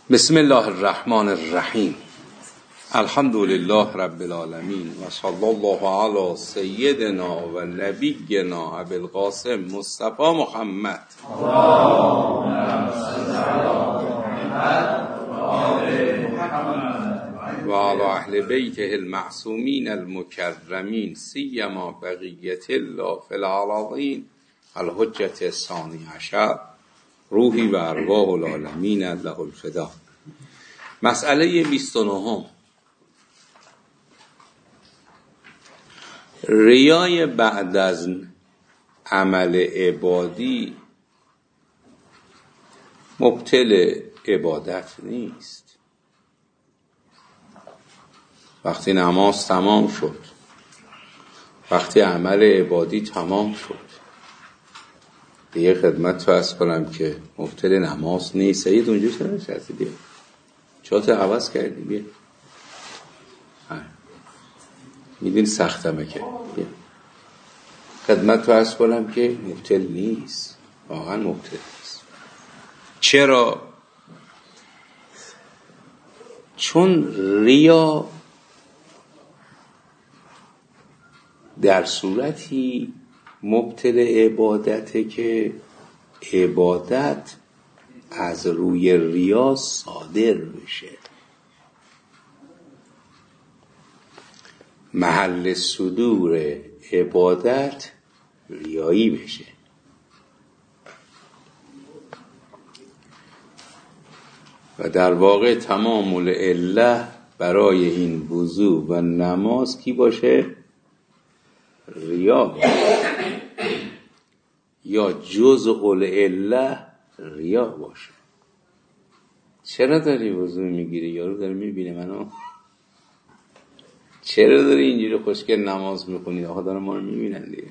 بسم الله الرحمن الرحیم. الحمد لله رب العالمین و صلی الله علی سیدنا و نبینا ابی القاسم مصطفی محمد و علی اهل بیته المعصومین المکرمین سیما بقیت الله فی العالمین الحجة الثانی عشر روحی و ارواح العالمین له الفدا. مسئله 29. ریای بعد از عمل عبادی مبطل عبادت نیست. وقتی نماز تمام شد، وقتی عمل عبادی تمام شد، دیگه خدمت تو عرض کنم که مبطل نماز نیست. سید اونجا چرا نشستی؟ بیا چات عوض کردی، بیا میدین سختمه که بیا خدمت تو عرض کنم که مبطل نیست، واقعا مبطل نیست. چرا؟ چون ریا در صورتی مبطل عبادته که عبادت از روی ریا صادر بشه، محل صدور عبادت ریایی بشه. و در واقع تمام العله برای این وضو و نماز کی باشه؟ ریا باشه، یا جزء العله ریا باشه. چرا داری وضو میگیری؟ یارو داره میبینه منو. چرا داری اینجوری خوشگل نماز میخونی؟ آقا داره ما رو میبینن دیگه.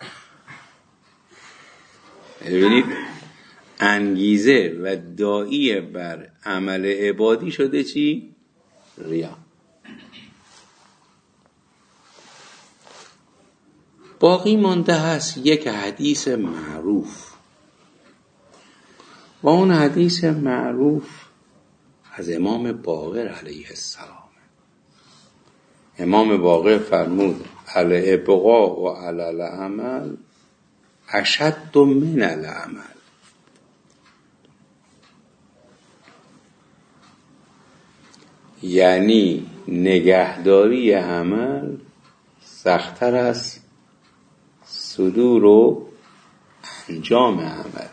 ببینید انگیزه و داعی بر عمل عبادی شده چی؟ ریا. باقی مانده هست یک حدیث معروف، و اون حدیث معروف از امام باقر علیه السلام. امام باقر فرمود الابقاء و علی العمل اشد من العمل. یعنی نگهداری عمل سخت‌تر از صدور و انجام عمل.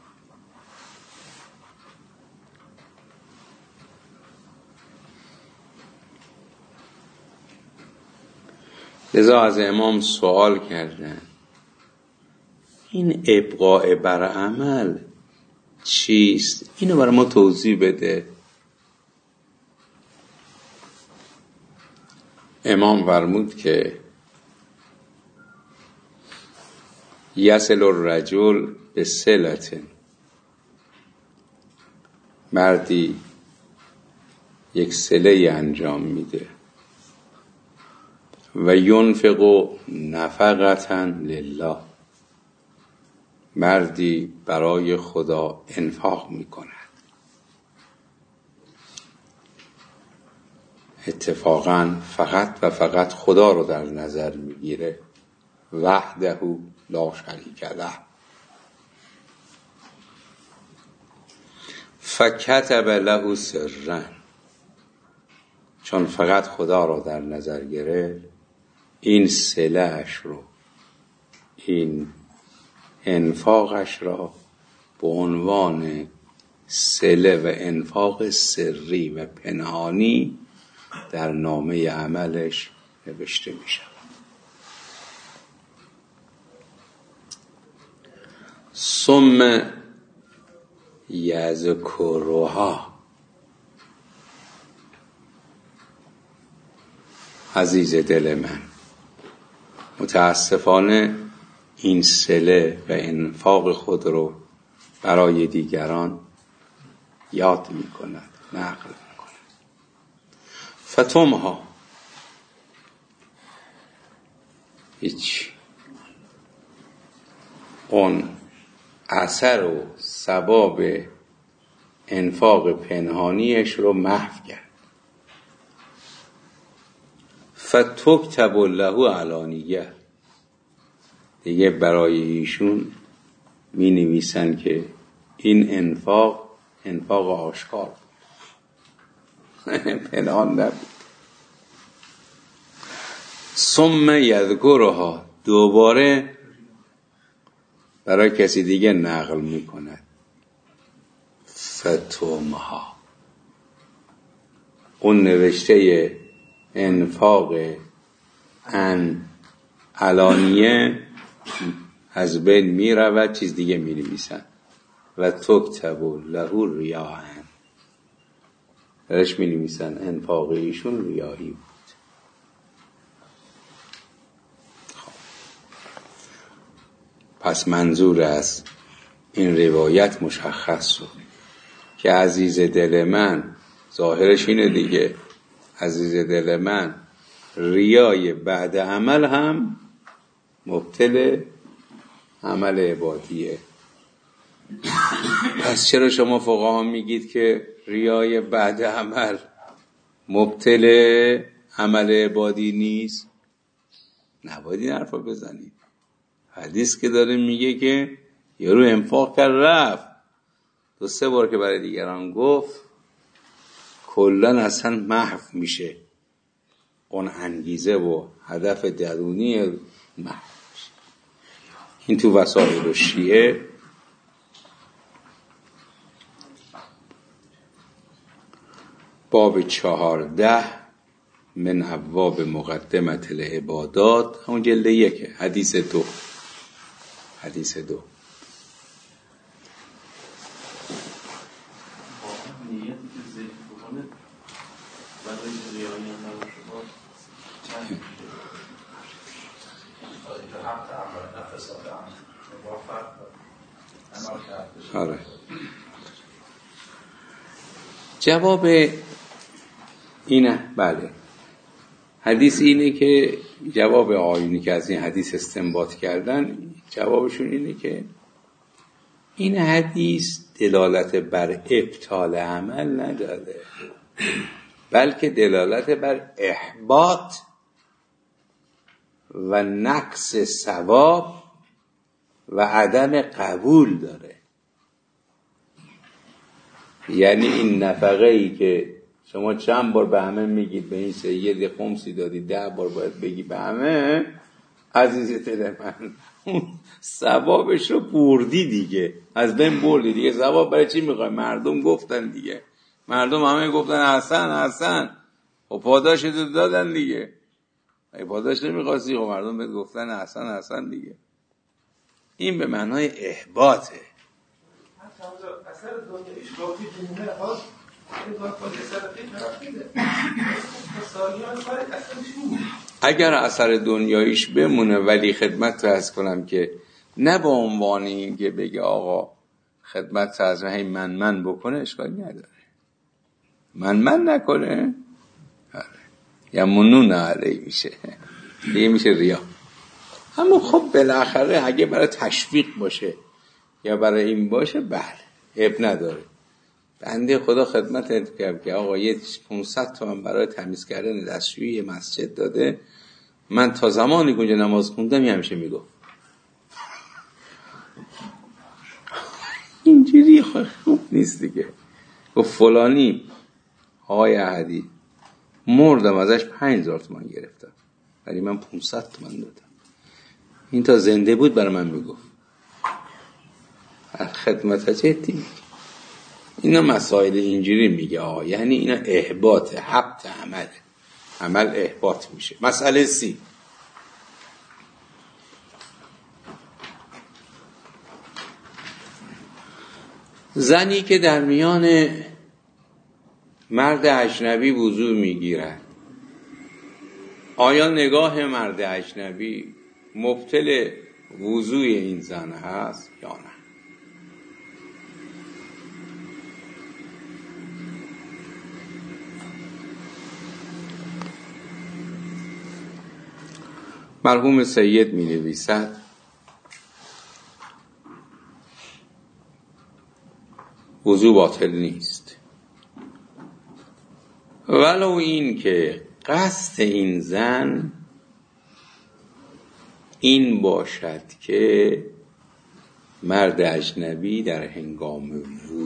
لذا از امام سوال کردن این ابقاء بر عمل چیست؟ اینو برای ما توضیح بده. امام فرمود که یصل الرجل به صلة، مردی یک صله انجام میده، و ینفق نفقة لله، مردی برای خدا انفاق میکند. اتفاقا فقط و فقط خدا رو در نظر میگیره، وحده لا شریک له. فکتب له سرا، چون فقط خدا رو در نظر گرفت، این صله‌اش رو، این انفاقش را به عنوان صله و انفاق سری و پنهانی در نامه عملش نوشته می شود. ثم یذکرها. عزیز دل من، متاسفانه این صله و انفاق خود رو برای دیگران یاد می کند، نقل می کند. فتمها، هیچ اون اثر و ثواب انفاق پنهانیش رو محو کرد. فتکتب له علانیه، دیگه برای ایشون می نویسن که این انفاق آشکار پنهان نبود. ثم یذکرها، دوباره برای کسی دیگه نقل می کند. فتمها، اون نوشته انفاق علانیه از بین می رود، چیز دیگه می نویسن. و تکتب له ریاء، درش می نویسن انفاق ایشون ریایی بود. پس منظور از این روایت مشخص شد که عزیز دل من، ظاهرش اینه دیگه، عزیز دل من ریای بعد عمل هم مبطل عمل عبادیه. پس چرا شما فقها میگید که ریای بعد عمل مبطل عمل عبادی نیست؟ نباید این حرفا بزنید. حدیث که داره میگه که یارو انفاق کرد رفت، 2-3 بار که برای دیگران گفت، کلن اصلا محو میشه اون انگیزه و هدف درونی، محو میشه. این تو وسائل شیعه باب 14 من ابواب مقدمة العبادات، همون جلد 1، حدیث 2. آره. جواب اینه، بله، حدیث اینه که جواب آیونی که از این حدیث استنباط کردن، جوابشون اینه که این حدیث دلالت بر ابطال عمل نداره، بلکه دلالت بر احباط و نقص ثواب و عدم قبول داره. یعنی این نفقه ای که شما چند بار به همه میگید به این سید خمسی دادی، 10 بار باید بگی به همه، عزیز دل من ثوابش رو بردی دیگه، از بین بردی دیگه. ثواب برای چی میخوای؟ مردم گفتن دیگه، مردم همه گفتن حسن و پاداش دادن دیگه. ای پاداش نمیخواستی، خب مردم بهت گفتن حسن دیگه. این به معنای احباطه. اثر دنیایش باقی بمونه، اگر اثر دنیایش بمونه، ولی خدمت رو عرض کنم که نه به عنوان این که بگه آقا خدمت رو از من بکنه، اشکالی نداره. من نکنه یا منون علی میشه، دیگه میشه ریا. اما خب بالاخره اگه برای تشویق باشه یا برای این باشه، بله، عیب نداره. بنده خدا خدمت کرد که آقا یه 500 تومن برای تمیز کردن دستشویی مسجد داده. من تا زمانی که اونجا نماز خوندم همیشه میگفت اینجوری خوب نیست دیگه. گفت فلانی آقای احدی مردم ازش 5000 تومن گرفتم، ولی من 500 تومن دادم. این تا زنده بود برای من میگفت خدمت جدی. اینا مسائل اینجوری میگه آقا، یعنی اینا احباط، حبط عمل احباط میشه. مسئله 30، زنی که در میان مرد اجنبی وضو میگیرد، آیا نگاه مرد اجنبی مبطل وضوی این زن هست یا نه؟ مرحوم سید می نویسد وضو باطل نیست، ولو این که قصد این زن این باشد که مرد اجنبی در هنگام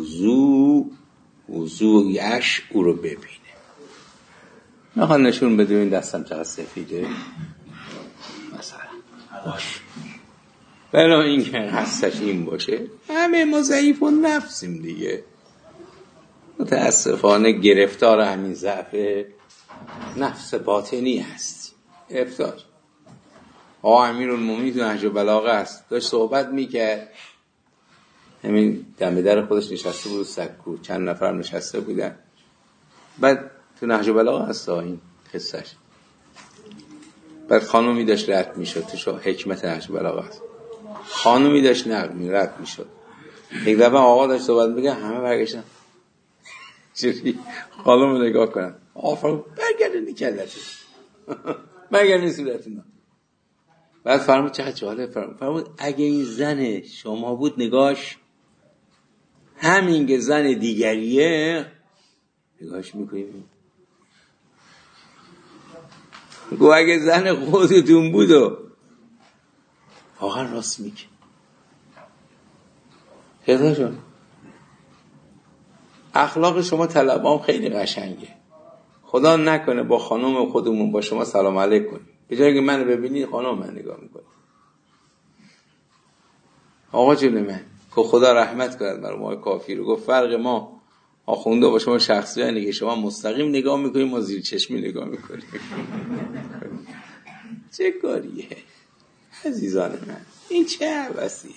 وضوعش او رو ببینه. میخواد نشون بده این دستم چقدر سفیده مثلا باش. ولو این که قصدش این باشه، همه ما ضعیف و نفسیم دیگه، متاسفانه گرفتار همین ضعف نفس باطنی هست. گرفتار. امیرالمومنین تو نهج البلاغه است، داشت صحبت میکرد، همین دم در خودش نشسته بود سکو، چند نفر نشسته بودن، بعد تو نهج البلاغه هست این قصهش، بعد خانومی داشت رد میشد، تو حکمت نهج البلاغه است، خانومی داشت رد میشد، یک دفعه آقا داشت صحبت میگه، همه برگشتن چجوری خانوم نگاه کنن، آفرین برگردونی کلت برگردونی صورتتون. بعد فرمود چقدر جالب، فرمود اگه این زن شما بود نگاش همین که زن دیگریه نگاش میکنیم، گو اگه زن خودتون بود و واقعا راست میگه. خدا جان اخلاق شما طلبام خیلی قشنگه، خدا نکنه با خانم خودمون با شما سلام علیک کنیم، به جایی که منو ببینید خانم من نگاه میکنه. آقا جون من که خدا رحمت کند بر ما کافی رو، گفت فرق ما آخونده با شما شخصی اینه که شما مستقیم نگاه میکنیم، ما زیر چشمی نگاه میکنیم. چه کاریه عزیزان من، این چه عبثیه،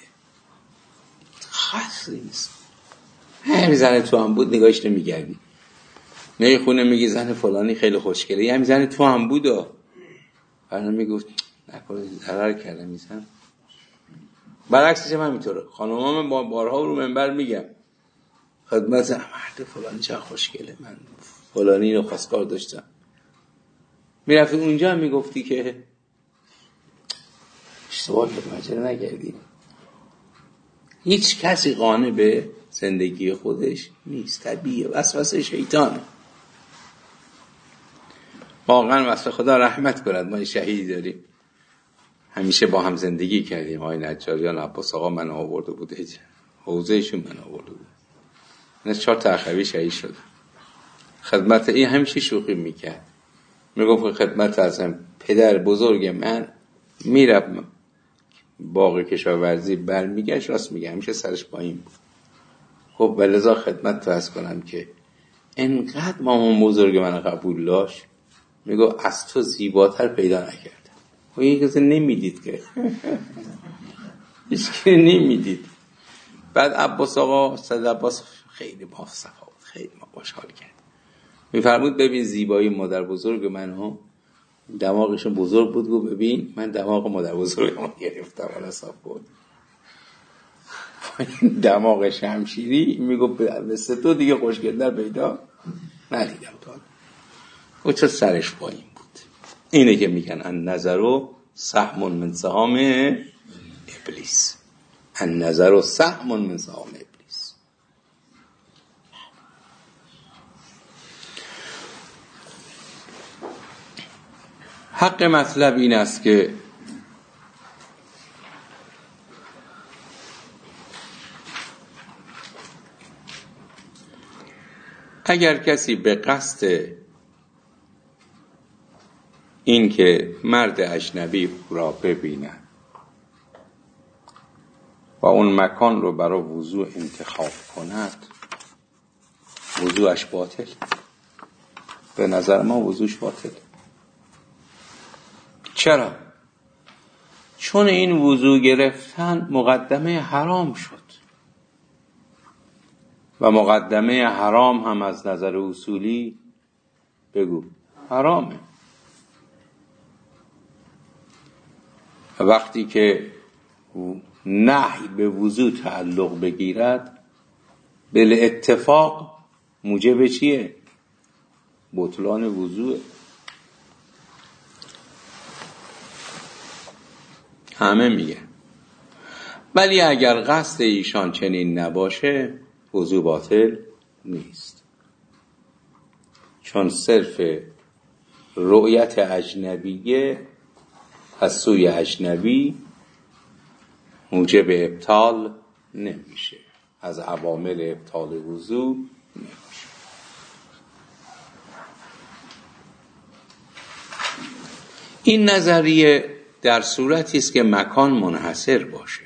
خاصی نیست. همین زن تو هم بود نگاهش نمیگردی، نه خونه میگی زن فلانی خیلی خوشگله، همین زن تو هم بود و فردا میگفت نکنه ضرر کردم میزن. برعکسش هم همینطوره، خانومام با بارها رو منبر میگم خدمت مرد فلانی چه خوشگله، من فلانی رو خواستگار داشتم، میرفتی اونجا هم میگفتی که اشتباه مجره نگردی. هیچ کسی قانع به زندگی خودش نیست، طبیعیه، وسوسه شیطانه. واقعا واسه خدا رحمت کنند، ما شهیدی داریم همیشه با هم زندگی کردیم، آقای نجاریان عباس آقا من آورده بود، حوزهشون من آورده بود، من 4 تا اخوی شهید شدم. خدمت این همیشه شوخی میکرد، میگفت خدمت از پدر بزرگ من میرم باغ کشاورزی برمیگشت، راست میگه همیشه سرش پایین بود. خب ولذا خدمت فرض کنم که انقدر مامان بزرگ من قبول داشت، میگو از تو زیباتر پیدا نکردم. و این کسی نمیدید که هیچ که نمیدید. بعد عباس آقا صد عباس خیلی با صفا بود، خیلی ما خوشحال کرد، میفرمود ببین زیبایی مادر بزرگ من ها، دماغشون بزرگ بود، گو ببین من دماغ مادر بزرگ ما گرفتم ولی صاف بود. دماغ شمشیری میگو مثل تو دیگه خوشگل‌تر پیدا ندیدم تا او چه سرش پایین بود. اینه که میگن النظر سهم من سهام ابلیس، النظر سهم من سهام ابلیس. حق مطلب این است که اگر کسی به قصد این که مرد اجنبی را ببیند و اون مکان رو برای وضوع انتخاب کند، وضوعش باطل. به نظر ما وضوعش باطل. چرا؟ چون این وضوع گرفتن مقدمه حرام شد و مقدمه حرام هم از نظر اصولی بگو حرامه. وقتی که نهی به وضوع تعلق بگیرد بل اتفاق موجب چیه؟ بطلان وضوع. همه میگه. ولی اگر قصد ایشان چنین نباشه وضو باطل نیست، چون صرف رؤیت اجنبیه از سوی اجنبی موجب ابطال نمیشه، از عوامل ابطال وضو نمیشه. این نظریه در صورتی است که مکان منحصر باشه.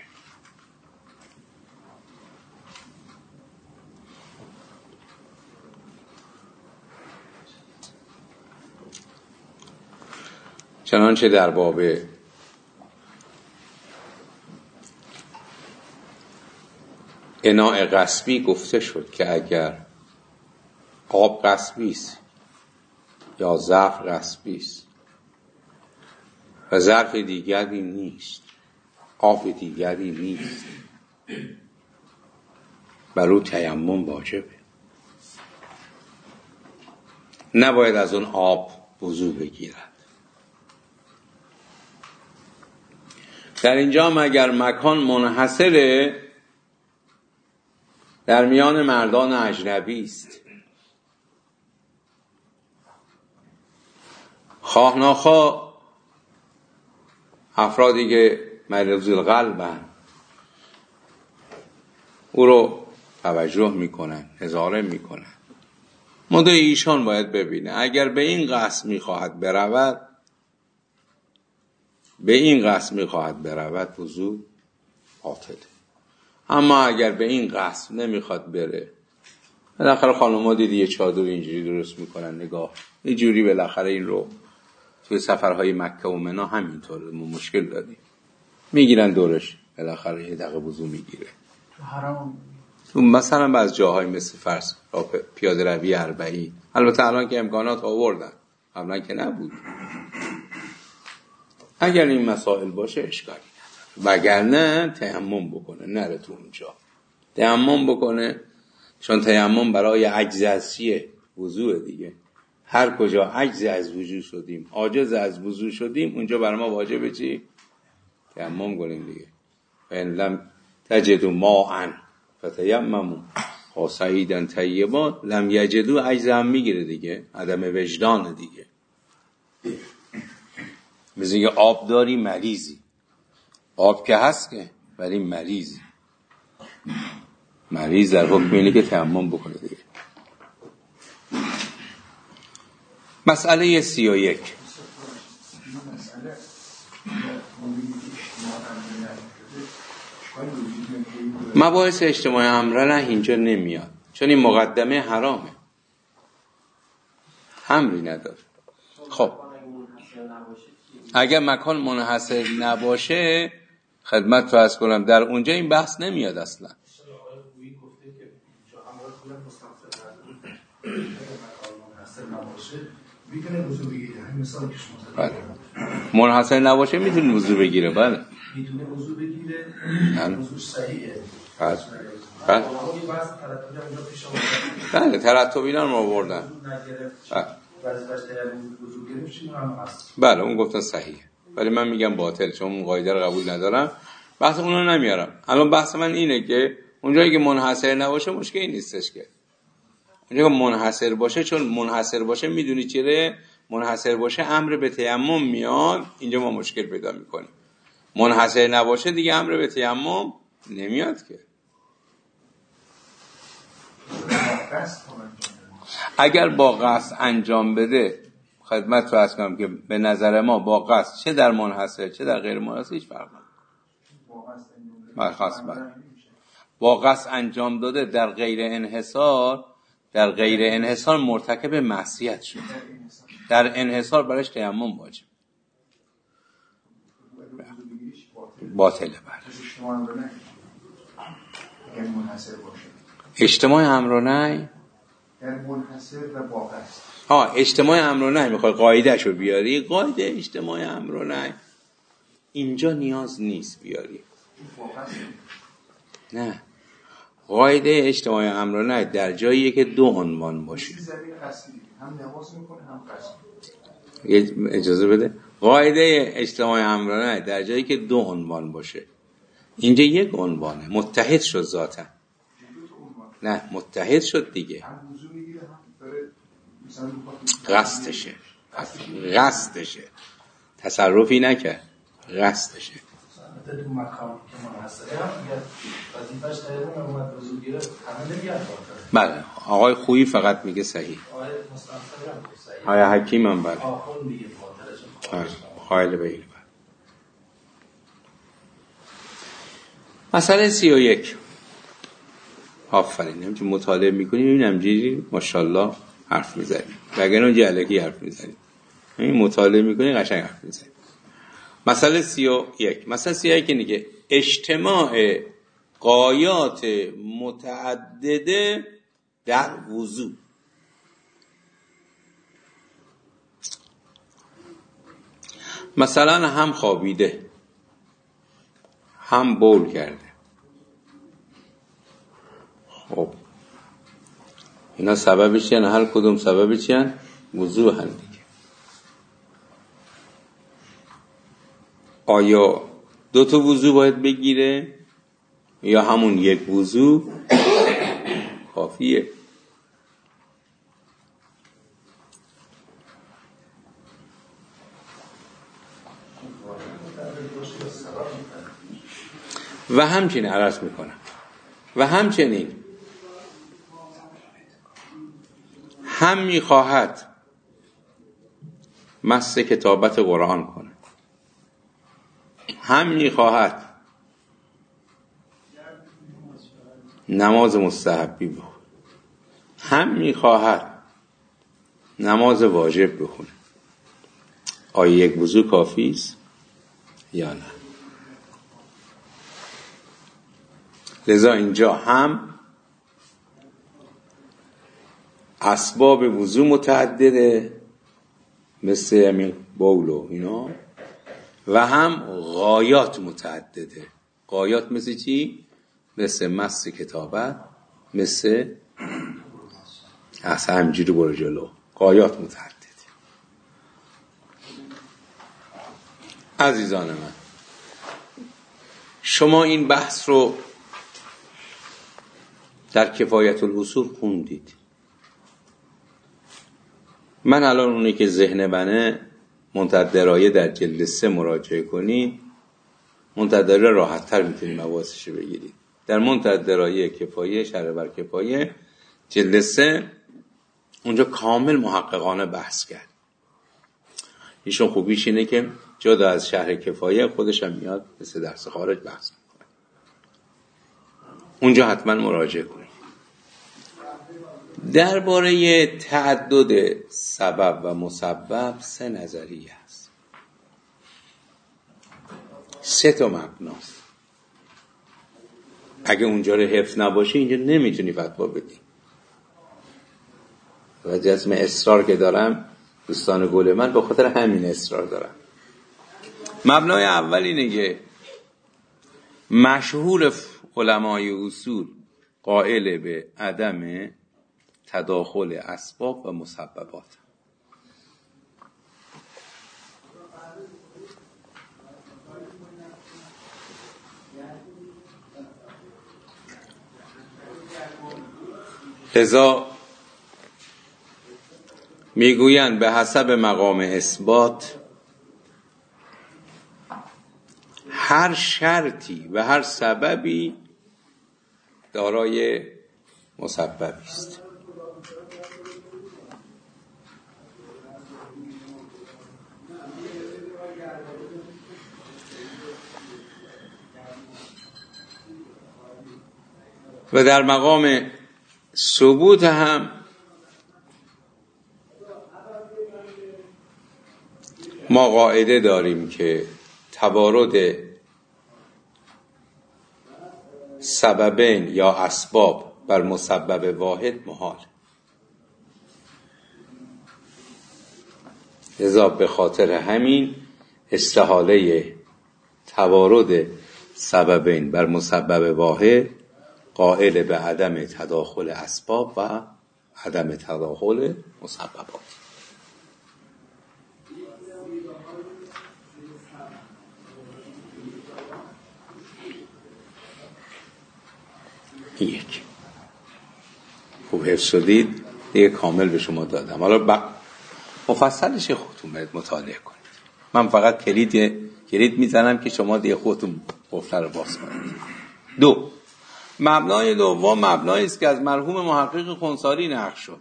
چنانچه در باب اناء غصبی گفته شد که اگر آب غصبی است یا ظرف غصبی است و ظرف دیگری نیست، آب دیگری نیست، بر او تیمم واجبه، نباید از اون آب وضو بگیرد. در اینجا اگر مکان منحصره، در میان مردان اجنبی است، خواه ناخواه افرادی که مریض القلبن او رو توجه میکنن، نظاره میکنن، مدعی ایشان باید ببینه اگر به این قصد میخواهد برود وضو باطله. اما اگر به این قصد نمیخواد بره، بالاخره خانم‌ها دیدی یه چادر اینجوری درست میکنن، نگاه اینجوری، بالاخره این رو توی سفرهای مکه و منی همینطوره، ما مشکل داریم، میگیرن دورش، بالاخره یه دقیقه وضو میگیره. تو مثلا بعض جاهای مثل فرض پیاده روی 40، البته الان که امکانات آوردن، قبلا که نبود. اگر این مسائل باشه اشکالی نداره، وگرنه تیمم بکنه، نره تو اونجا تیمم بکنه، چون تیمم برای عجز از چیه؟ وضوء دیگه. هر کجا عجز از وضو شدیم، عاجز از وضو شدیم، اونجا برای ما واجبه چی؟ تیمم کنیم دیگه. فإن لم تجدوا ماء فتیمموا صعیدا طیبا، لم یجدوا عجز هم میگیره دیگه، عدم وجدان دیگه. مثل که آب داری مریضی، آب که هست که، ولی مریض در حکم اینه که تیمم بکنه دیگه. مسئله 31. مباحث اجتماعی امرنه اینجا نمیاد، چون این مقدمه حرامه، امری نداره. خب اگر مکان منحصر نباشه، خدمت رو عرض کنم، در اونجا این بحث نمیاد اصلا. بله. منحصر نباشه میتونه وضو بگیره، بله میتونه وضو بگیره، وضو صحیحه. بله ترتبی رو آوردن. بله اون گفتن صحیحه، ولی من میگم باطل، چون اون قاعده رو قبول ندارم، بحث اون رو نمیارم. الان بحث من اینه که اونجایی که منحصر نباشه مشکلی نیستش، که اونجا که منحصر باشه، چون منحصر باشه میدونی چیه؟ منحصر باشه امر به تیمم میاد، اینجا ما مشکل پیدا میکنیم. منحصر نباشه دیگه امر به تیمم نمیاد که. اگر با قصد انجام بده، خدمت رو عرض کنم که به نظر ما با قصد، چه در منحصر چه در غیر منحصر، هیچ فرق نمیکنه. با قصد انجام داده در غیر انحصار مرتکب معصیت شد، در انحصار برش تیمم واجب، باطله. اجتماع امر و نهی در منحصر و با قصد. اجتماع امر و نهی میخوای قاعده شو بیاری، قاعده اجتماع امر و نهی اینجا نیاز نیست بیاری. نه، قاعده اجتماع امر و نهی در جاییه که دو عنوان باشه، هم نماز میکنه هم قصد. اجازه بده. قاعده اجتماع امر و نهی در جایی که دو عنوان باشه، اینجا یک عنوانه، متحد شد ذاتا. نه متحد شد دیگه. هم وضو میگیره هم داره مثلا قصدشه تصرفی نکرد، قصدشه. البته تو مکان که منحصره هم میگه وظیفه‌اش تقریبا اومد وضو گرفت همه نمیاد. بله آقای خویی فقط میگه صحیح. آقای مصطفی هم صحیح. آقای حکیم هم بله. آخون میگه خاطرش خایل به این. مسئله 31. آفرین. همچون مطالعه میکنیم این همجوری ماشاءالله حرف میزنیم، وگرنه اون جلگی حرف میزنیم. این مطالعه میکنیم قشنگ حرف میزنیم. مسئله 31. مسئله 31 میگه اجتماع غایات متعدده در وضو. مثلا هم خوابیده، هم بول کرده. خب اینا سببش چیه؟ هر کدوم سببش چیه؟ وضو هم دیگه. آیا 2 تا وضو باید بگیره یا همون یک وضو کافیه؟ و همچنین عرض میکنم و همچنین هم میخواهد مس کتابت قرآن کنه، هم میخواهد نماز مستحبی بخونه، هم میخواهد نماز واجب بخونه. آیا یک وضو کافی است یا نه؟ لذا اینجا هم اسباب وضو متعدده مثل همین بول و اینا، و هم غایات متعدده. غایات مثل چی؟ مثل مس کتابت، مثل اصلا همینجوری برو جلو. غایات متعدده. عزیزان من، شما این بحث رو در کفایت الاصول خوندید. من الان اونی که ذهن منه منتدرایه در جلد 3 مراجعه کنید، منتدرایه راحت تر میتونید مباحثش رو بگیرید. در منتدرایه کفایه شرح بر کفایه جلد 3 اونجا کامل محققانه بحث کرد. ایشون خوبیش اینه که جدا از شرح کفایه خودش هم میاد مثل درس خارج بحث میکنه. اونجا حتما مراجعه کنید. درباره تعدد سبب و مسبب 3 نظریه است، 3 تا مبناست. اگه اونجا رو حفظ نباشی اینجا نمیتونی فتوا بدی. و جزم اصرار که دارم دوستان گل من به خاطر همین اصرار دارم. مبنای اول اینه که مشهور علمای اصول قائل به عدم تداخل اسباب و مسببات. لذا میگویند به حسب مقام اثبات هر شرطی و هر سببی دارای مسببی است. و در مقام ثبوت هم ما قاعده داریم که توارد سببین یا اسباب بر مسبب واحد محال. لذا به خاطر همین استحاله توارد سببین بر مسبب واحد قائل به عدم تداخل اسباب و عدم تداخل مسببات. یک. خوب حفظ شدید دیگه کامل به شما دادم. حالا مفصلش خودتون برید مطالعه کنید. من فقط کلید میزنم که شما دیگه خودتون قفل رو باز کنید. 2. مبنای دوم مبنایی است که از مرحوم محقق خنثاری نقل شد.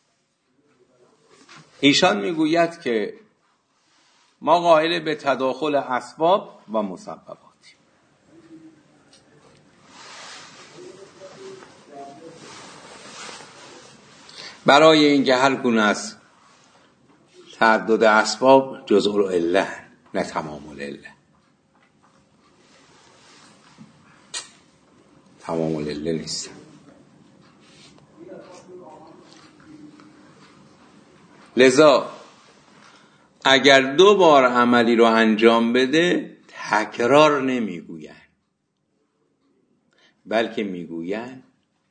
ایشان میگوید که ما قائل به تداخل اسباب و مسبباتیم. برای اینکه هر گونه از تعدد اسباب جزء العله نه تمام العله. تمام العله نیست. لذا اگر 2 بار عملی رو انجام بده تکرار نمیگوین، بلکه میگوین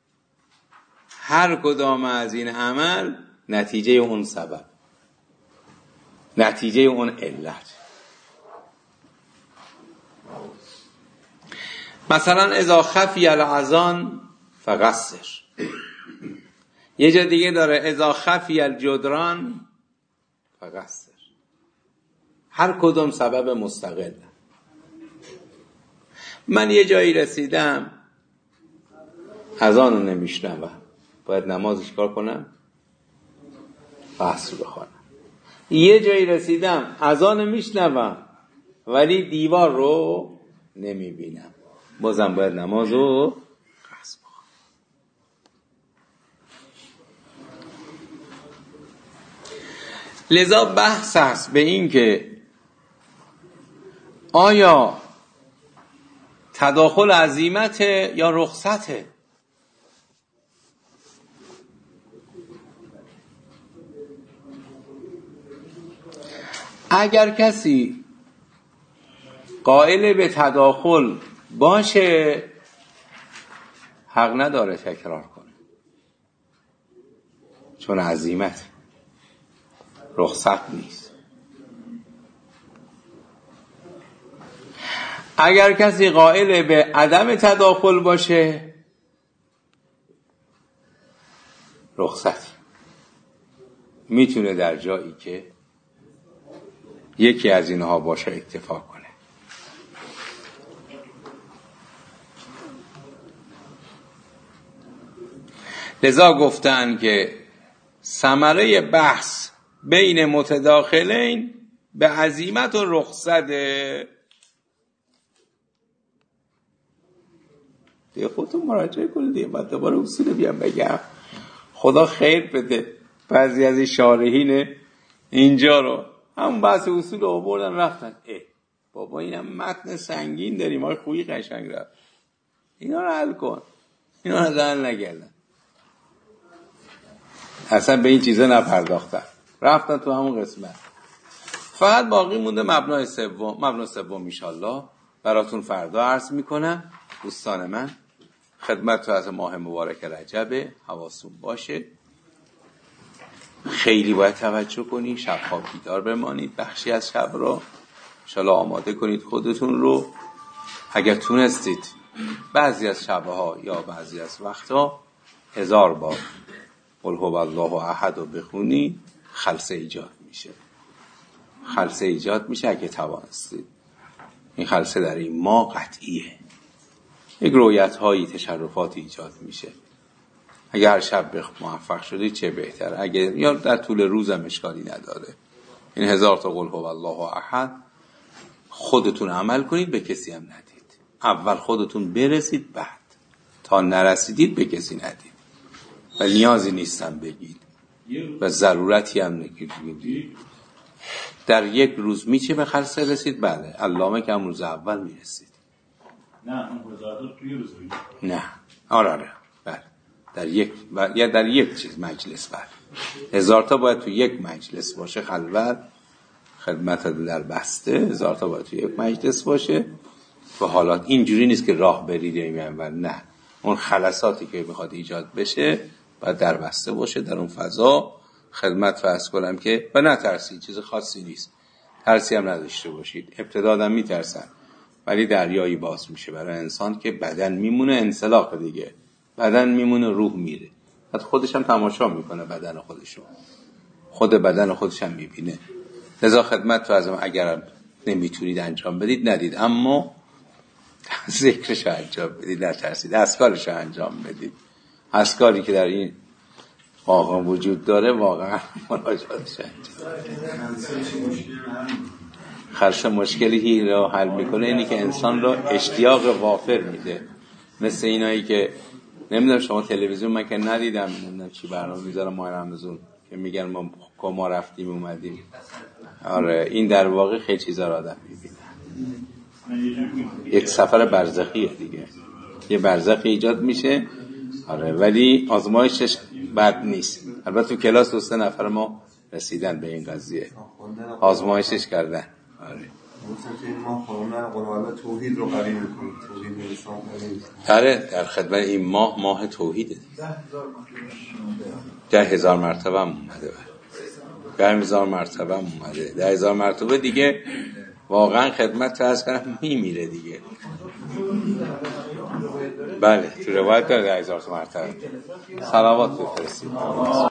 هر کدام از این عمل نتیجه اون سبب، نتیجه اون علت. مثلا اذا خفی الاذان فقصر. یه جا دیگه داره اذا خفی الجدران فقصر. هر کدوم سبب مستقل. من یه جایی رسیدم اذان رو نمیشنوم، باید نمازش کار کنم؟ قصر بخونم. یه جایی رسیدم اذان میشنوم ولی دیوار رو نمیبینم، بازم باید نماز رو قصر بخونم. لذا بحث هست به این که آیا تداخل عزیمت یا رخصته. اگر کسی قائل به تداخل باشه حق نداره تکرار کنه، چون عزیمت رخصت نیست. اگر کسی قائل به عدم تداخل باشه رخصت میتونه در جایی که یکی از اینها باشه اکتفا کنه. لذا گفتن که ثمره بحث بین متداخلین به عزیمت و رخصت. دیگه خودتون مراجعه کنید دیگه، بعد دوباره اصول بیام بگم. خدا خیر بده. بعضی از این شارحین اینجا رو همون بحث اصول رو آوردن رفتن. بابا اینم متن سنگین داریم، های خویی قشنگ رفت، اینا رو حل کن، اینا رو حل نگردن، اصلا به این چیزا نپرداختن، رفتن تو همون قسمت. فقط باقی مونده مبنای سوم. مبنای سوم انشالله براتون فردا عرض میکنم. دوستان من خدمت تو از ماه مبارک رجب حواستون باشه، خیلی باید توجه کنید، شب‌ها بیدار بمانید، بخشی از شب رو انشالله آماده کنید خودتون رو. اگر تونستید بعضی از شب‌ها یا بعضی از وقتا 1000 بار قل هو الله احد رو بخونید، خلسه ایجاد میشه. خلسه ایجاد میشه اگه توانستید. این خلسه در این ماه قطعیه. یک رویت‌هایی تشرفاتی ایجاد میشه. اگر شب موفق شدی چه بهتر، اگر یا در طول روزم اشکالی نداره. این 1000 تا قل هو الله احد خودتون عمل کنید، به کسی هم ندید. اول خودتون برسید، بعد تا نرسیدید به کسی ندید. و نیازی نیستم بگید و ضرورتی هم نگید. در یک روز میشه به خلسه رسید؟ بله. علامه که هم روز اول میرسید. نه اون گذارده توی روز بگید. نه آره بله. در یک چیز مجلس. بله 1000 تا باید تو یک مجلس باشه. خلوت خدمت در بسته 1000 تا باید تو یک مجلس باشه. و حالات اینجوری نیست که راه برید و نه، اون خلساتی که میخواد ایجاد بشه باید در بسته باشه، در اون فضا. خدمت فرض کنم که و نترسید، چیز خاصی نیست، ترسی هم نداشته باشید. ابتدا هم میترسن ولی دریایی باز میشه برای انسان که بدن میمونه انسلاخ دیگه، بدن میمونه روح میره. حتی خودش هم تماشا میکنه بدن خودشو، خود بدن خودش هم میبینه. لذا خدمت تو از اگر نمیتونید انجام بدید ندید، اما ذکرش انجام بدید، نترسید، اذکارش انجام بدید. اذکاری که در این واقعا وجود داره واقعا مناجاتش خرش مشکلی رو حل میکنه. اینی که انسان رو اشتیاق وافر میده، مثل اینایی که نمیدونم شما تلویزیون من که ندیدم، نمیدونم چی برنامه میذارم ماه رمضان که میگن ما رفتیم اومدیم. آره این در واقع خیلی چیزا رو آدم میبینه. یک سفر برزخیه دیگه، یه برزخی ایجاد میشه. آره ولی آزمایشش بد نیست. البته تو کلاس 2-3 نفر ما رسیدن به این قضیه، آزمایشش کردن. آره ما قرآن توحید رو قوی میکنیم، توحید انسان قوی. آره در خدمت این ماه توحیده. 10,000 مرتبه هم اومده، 10,000 مرتبه هم اومده، 10,000 مرتبه دیگه واقعا خدمت تو از کنم میمیره دیگه. بله تو روایت داره 10,000 مرتبه صلوات بفرستید.